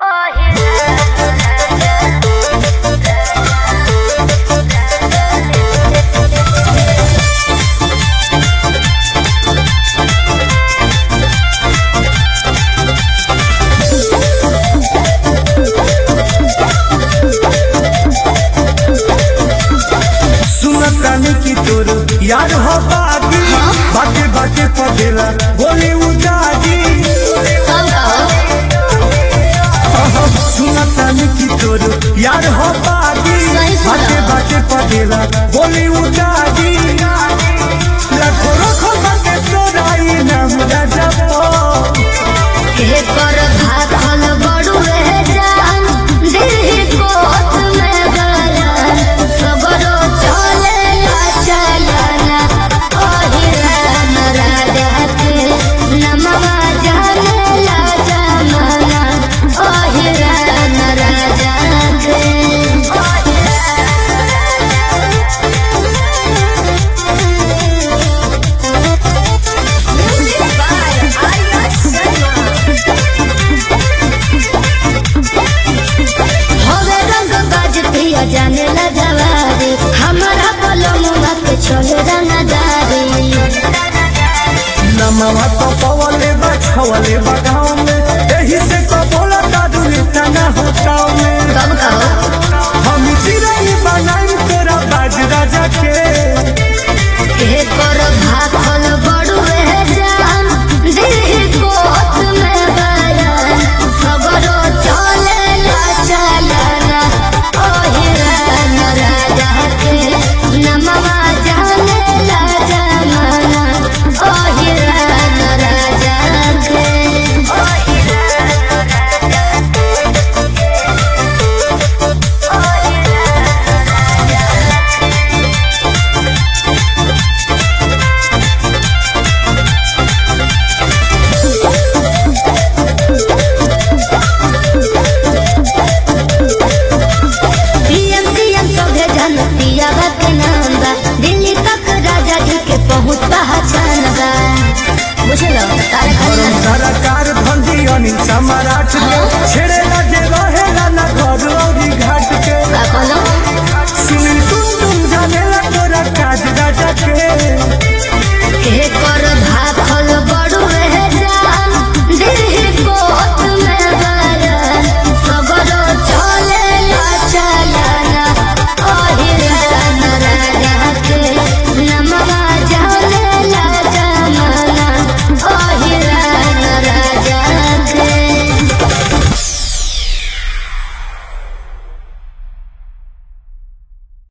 यार हो बागी बाटे बाटे पदेला बोली उजागी सुनता की तोर यार हो बागी बाटे बाटे पदेला बोली उजागी लाखों रखो बाटे तोराई नाम राजा के कर भागल बड़ू रह जान दिल कोत में गया सबरो चले चलना ओहिरान राजा के नमवा जाने ला जमाना ओहिरान राजा के जाने ला जवारी हमारा पलमुआ के छोले रंगदारी नमवा तो पवले बछवले बगाव में यही से तो बोला दादू तना होता में कब कहो हम चिराई बनाई तेरा बाज राजा के कर भागल बड़ू रह जान दिल कोत में गया सबरो चले ला चलना ओहिरान राजा के नमवा जाने ला जमाना ओहिरान राजा के दिल्ली तक राजा जी के पहुँच पहचान बा सरकार धंधी अनिल सम्राट